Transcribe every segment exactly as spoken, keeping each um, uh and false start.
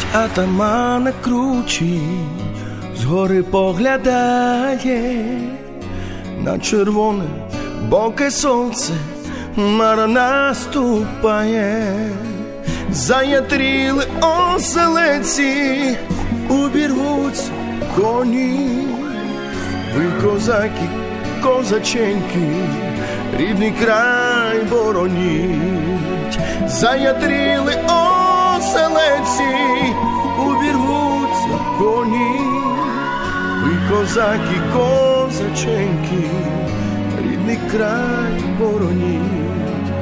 атамана кручі, згори поглядає на червоне боке сонце, мара наступає. Заятріли оселеці, убірвуться коні. Ви, козаки, козаченьки, рідний край бороніть. Заятріли оселеці, убірвуться коні. Ви, козаки, козаченьки, рідний край бороніть.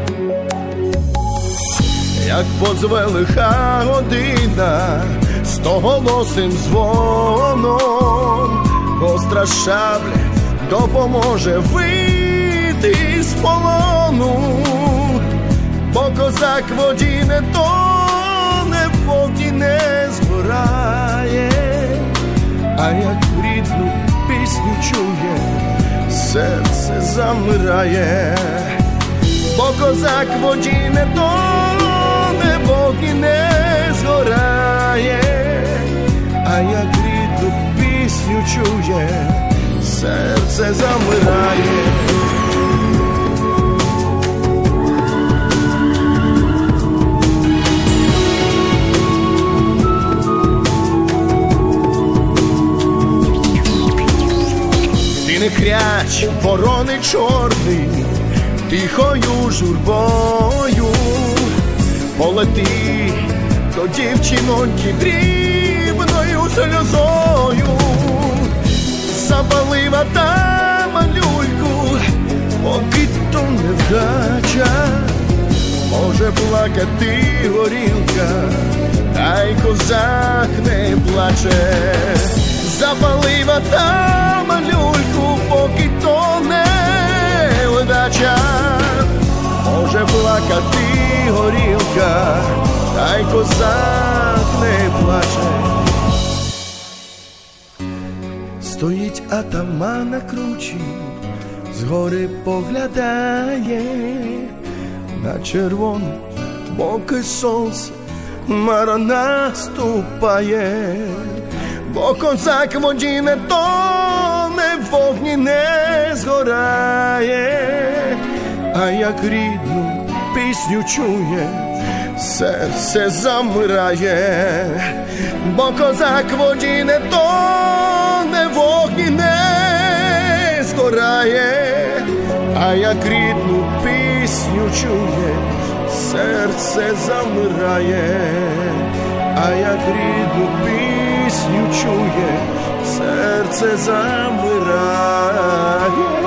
Як позве лиха година стоголосим дзвоном, гостра шабля допоможе вийти з полону. Бо козак в воді не тоне, в вогні не згорає, а як рідну пісню чує, серце замирає. Бо козак в воді не тоне, в вогні не згорає, а як рідну пісню чує, серце замирає. Ти не кряч, ворони чорний, тихою журбою полети до дівчиноньки дрібною сльозою. Запалива та люльку, поки то невдача, може плакати горілка, та й козак не плаче. Запалива та люльку, поки то невдача, може плакати горілка, та й козак не плаче. Стоїть атаман на кручі, згори поглядає на червоне боке сонце, мара наступає. Бо козак в воді не тоне, в вогні не згорає, а як рідну пісню чує, серце замирає. Бо козак в воді не тоне, в вогні не згорає, а як рідну пісню чує, серце замирає, а як рідну пісню чує, серце замирає.